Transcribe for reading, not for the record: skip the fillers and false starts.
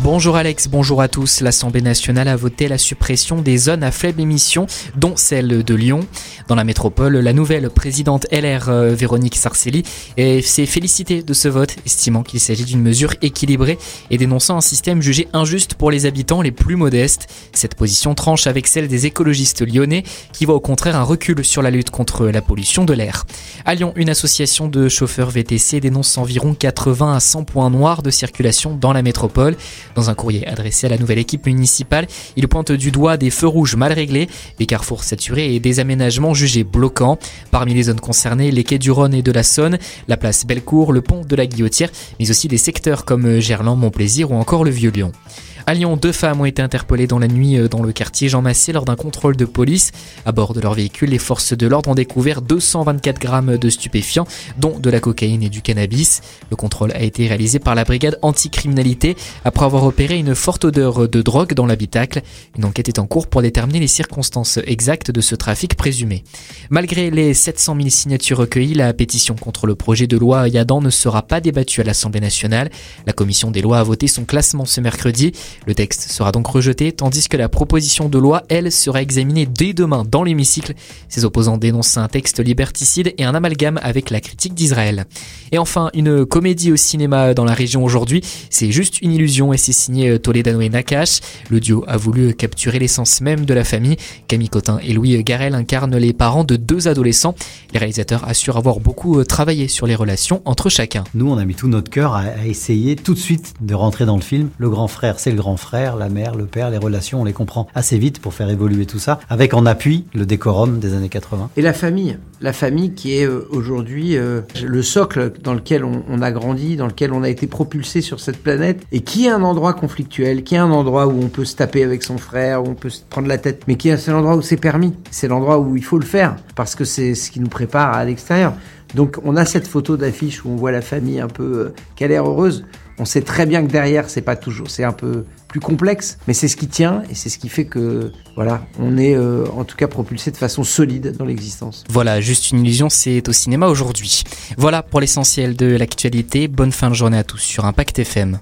Bonjour Alex, bonjour à tous. L'Assemblée nationale a voté la suppression des zones à faible émission, dont celle de Lyon. Dans la métropole, la nouvelle présidente LR, Véronique Sarcelli, s'est félicitée de ce vote, estimant qu'il s'agit d'une mesure équilibrée et dénonçant un système jugé injuste pour les habitants les plus modestes. Cette position tranche avec celle des écologistes lyonnais, qui voient au contraire un recul sur la lutte contre la pollution de l'air. À Lyon, une association de chauffeurs VTC dénonce environ 80 à 100 points noirs de circulation dans la métropole. Dans un courrier adressé à la nouvelle équipe municipale, il pointe du doigt des feux rouges mal réglés, des carrefours saturés et des aménagements jugés bloquants. Parmi les zones concernées, les quais du Rhône et de la Saône, la place Bellecour, le pont de la Guillotière, mais aussi des secteurs comme Gerland, Montplaisir ou encore le Vieux-Lyon. À Lyon, 2 femmes ont été interpellées dans la nuit dans le quartier Jean Massé lors d'un contrôle de police. À bord de leur véhicule, les forces de l'ordre ont découvert 224 grammes de stupéfiants, dont de la cocaïne et du cannabis. Le contrôle a été réalisé par la brigade anticriminalité après avoir repéré une forte odeur de drogue dans l'habitacle. Une enquête est en cours pour déterminer les circonstances exactes de ce trafic présumé. Malgré les 700 000 signatures recueillies, la pétition contre le projet de loi Yadan ne sera pas débattue à l'Assemblée nationale. La commission des lois a voté son classement ce mercredi. Le texte sera donc rejeté, tandis que la proposition de loi, elle, sera examinée dès demain dans l'hémicycle. Ses opposants dénoncent un texte liberticide et un amalgame avec la critique d'Israël. Et enfin, une comédie au cinéma dans la région aujourd'hui. C'est juste une illusion et c'est signé Toledano et Nakache. Le duo a voulu capturer l'essence même de la famille. Camille Cotin et Louis Garrel incarnent les parents de 2 adolescents. Les réalisateurs assurent avoir beaucoup travaillé sur les relations entre chacun. Nous, on a mis tout notre cœur à essayer tout de suite de rentrer dans le film. Le grand frère, c'est le grand frère, la mère, le père, les relations, on les comprend assez vite pour faire évoluer tout ça, avec en appui le décorum des années 80. Et la famille qui est aujourd'hui le socle dans lequel on a grandi, dans lequel on a été propulsé sur cette planète, et qui est un endroit conflictuel, qui est un endroit où on peut se taper avec son frère, où on peut se prendre la tête, mais c'est l'endroit où c'est permis, c'est l'endroit où il faut le faire, parce que c'est ce qui nous prépare à l'extérieur. Donc on a cette photo d'affiche où on voit la famille un peu qui a l'air heureuse. On sait très bien que derrière, c'est pas toujours, c'est un peu plus complexe, mais c'est ce qui tient et c'est ce qui fait que, voilà, on est en tout cas propulsé de façon solide dans l'existence. Voilà, juste une illusion, c'est au cinéma aujourd'hui. Voilà pour l'essentiel de l'actualité. Bonne fin de journée à tous sur Impact FM.